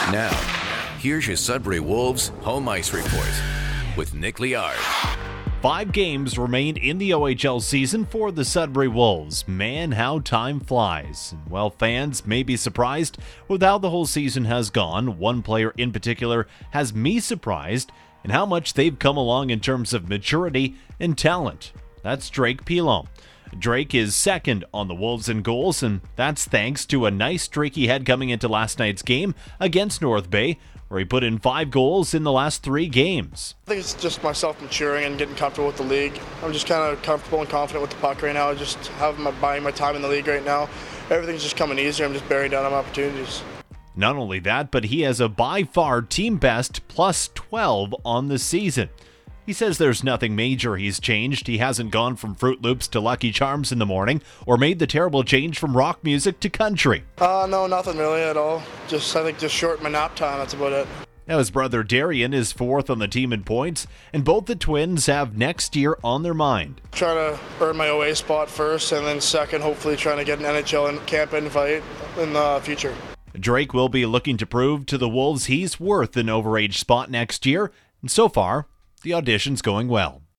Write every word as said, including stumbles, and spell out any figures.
Now, here's your Sudbury Wolves home ice report with Nick Liard. Five games remain in the O H L season for the Sudbury Wolves. Man, how time flies. And while fans may be surprised with how the whole season has gone, one player in particular has me surprised in how much they've come along in terms of maturity and talent. That's Drake Pilon. Drake is second on the Wolves in goals, and that's thanks to a nice streak he had coming into last night's game against North Bay, where he put in five goals in the last three games. I think it's just myself maturing and getting comfortable with the league. I'm just kind of comfortable and confident with the puck right now. Just having my, buying my time in the league right now. Everything's just coming easier. I'm just bearing down on my opportunities. Not only that, but he has a by far team best plus twelve on the season. He says there's nothing major he's changed. He hasn't gone from Fruit Loops to Lucky Charms in the morning or made the terrible change from rock music to country. Uh, no, nothing really at all. Just, I think just short my nap time, that's about it. Now his brother Darian is fourth on the team in points, and both the twins have next year on their mind. Trying to earn my O A spot first, and then second, hopefully trying to get an N H L camp invite in the future. Drake will be looking to prove to the Wolves he's worth an overage spot next year, and so far, the audition's going well.